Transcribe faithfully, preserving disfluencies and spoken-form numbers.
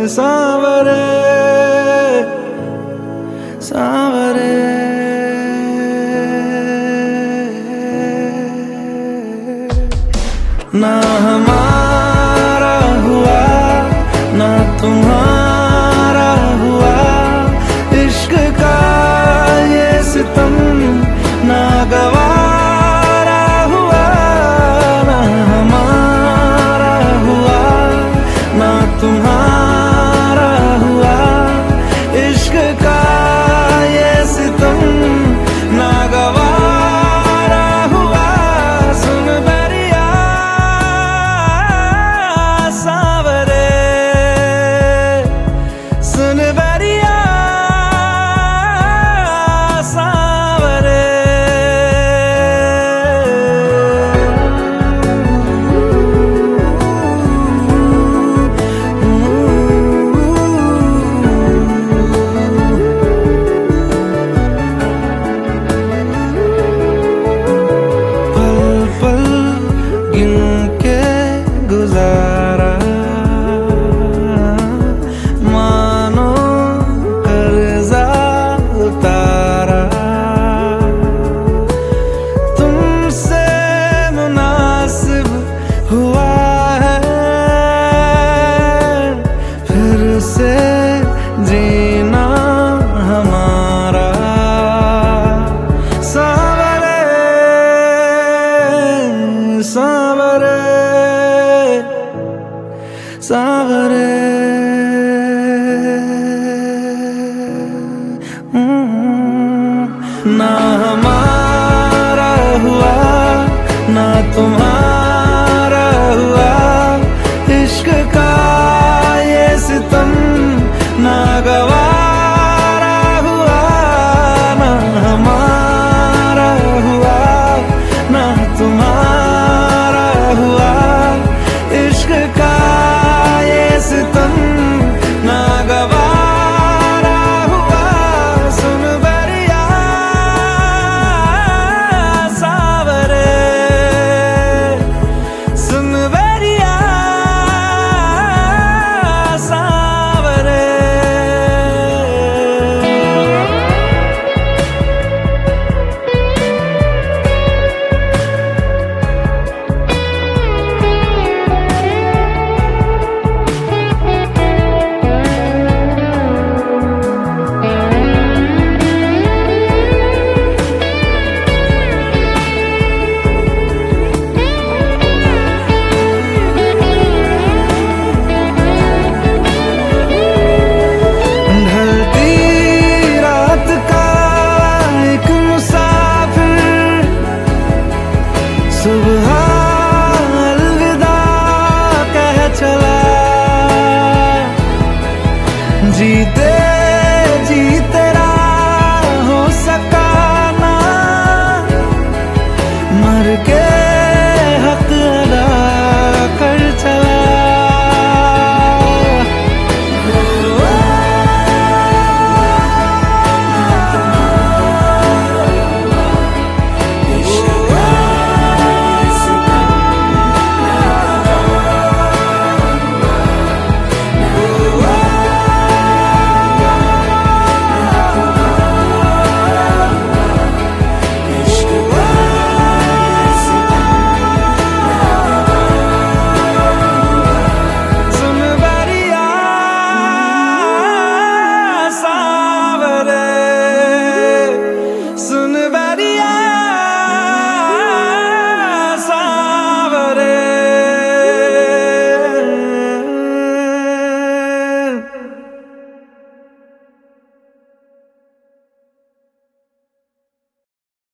सांवरे सांवरे ना हमारा हुआ ना तुम्हारा हुआ, इश्क का ये सितम ना गवारा हुआ। ना हमारा हुआ ना तुम्हारा हुआ, इश्क का ये सितम ना गवारा हुआ। सुन बरिया सांवरे, सुन बरिया सांवरे। पल पल गिन के गुजारा, मानो कर्जा उतारा। तुमसे मुनासिब हुआ है फिर से जीना हमारा। सांवरे सांवरे सांवरे। ना हमारा हुआ ना तुम्हारा हुआ, इश्क का ये सितम ना गवारा हुआ। ना हमारा हुआ ना तुम्हारा हुआ, इश्क का ये सितम ना गवारा हुआ। सुन बरिया सांवरे, सुन बरिया सांवरे। ढलती रात का एक मुसाफिर, सुबह अलविदा कह चला। जीते